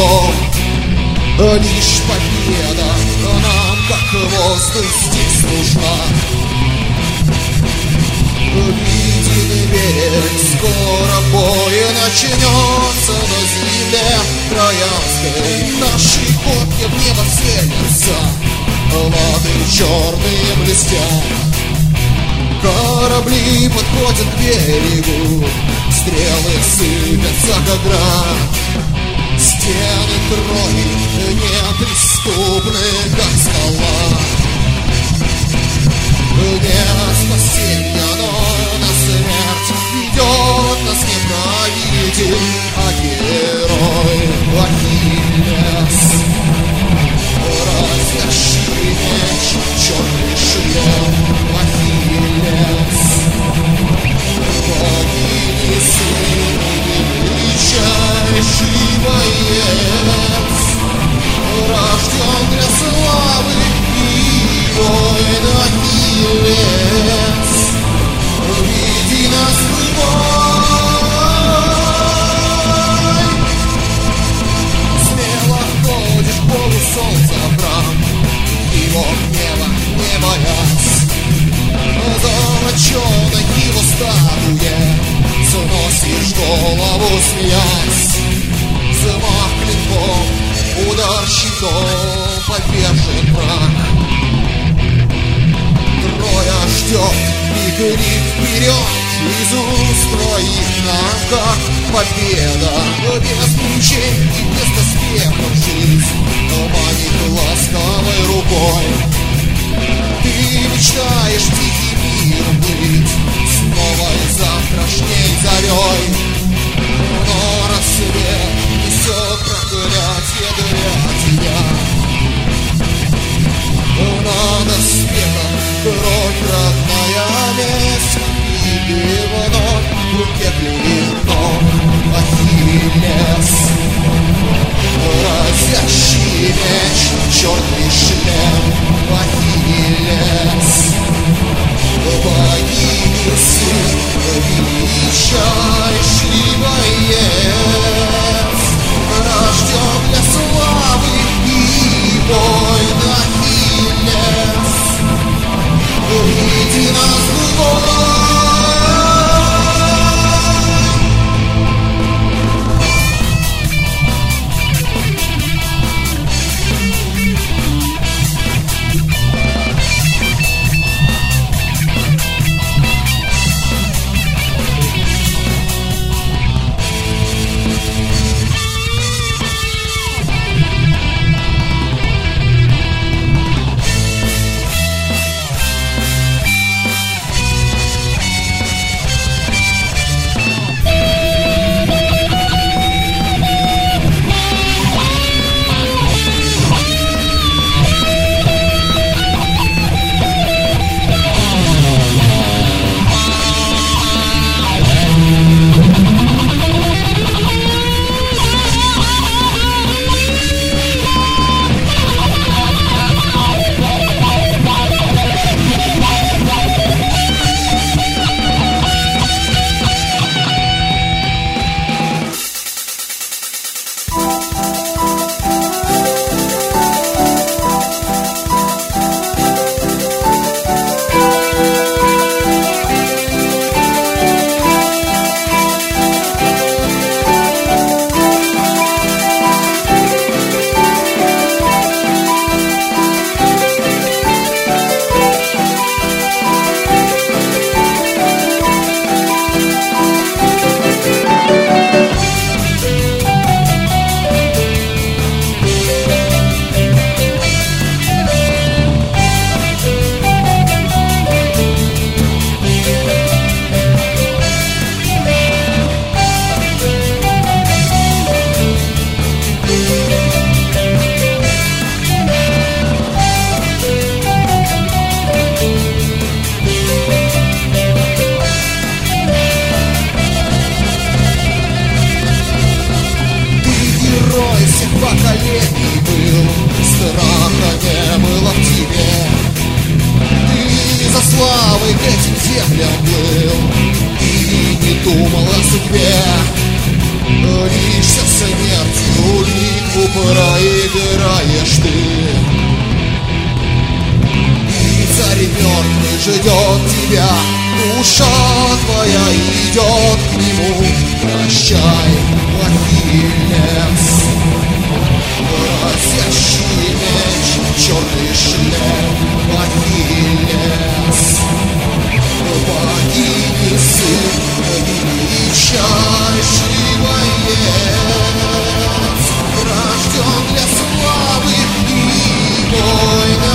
врагом. Лишь победа нам, как воздух, здесь нужна. Виден берег, скоро бой начнется на земле Троянской. Наши копья в небо целятся, лады черные блестят. Корабли подходят к берегу, стрелы сыпятся как град. Стены Трои неприступны, как скала. Нет спасения, но на смерть ведет нас не правитель, а герой Ахиллес. Разящий меч, черный шлем Ахиллес. Богини сын, величайший боец, рожден для славы и воин Ахиллес. Веди нас в бой. Смело ходишь к полу солнца в храм, его гнева не боясь. Золоченой его статуе сносишь голову, смеясь. Взмах клинком, удар щитом, повержен враг. Троя ждет и крик вперед из уст твоих нам, как победа. Без ключей и без доспехов жизнь манит ласковой рукой. Ты мечтаешь тихий мир быть с новой завтрашней зарей, но рассвет несет проклятие для тебя. На доспехах кровь, родная месть, и ты вновь в руке клинок Ахиллес. Разящий меч, черный шлем Ахиллес. Богини сын, величайший боец, рожден для славы и воин Ахиллес. Веди нас в бой. поколений был, страха не было в тебе. Ты за славой к этим землям плыл и не думал о судьбе. Лишься смертью, битву проиграешь ты. И царь мертвый ждет тебя, душа твоя идет к нему. Прощай, Ахиллес, разящий меч, черный шлем, Ахиллес. Богини сын, величайший боец, рожден для славы и войны.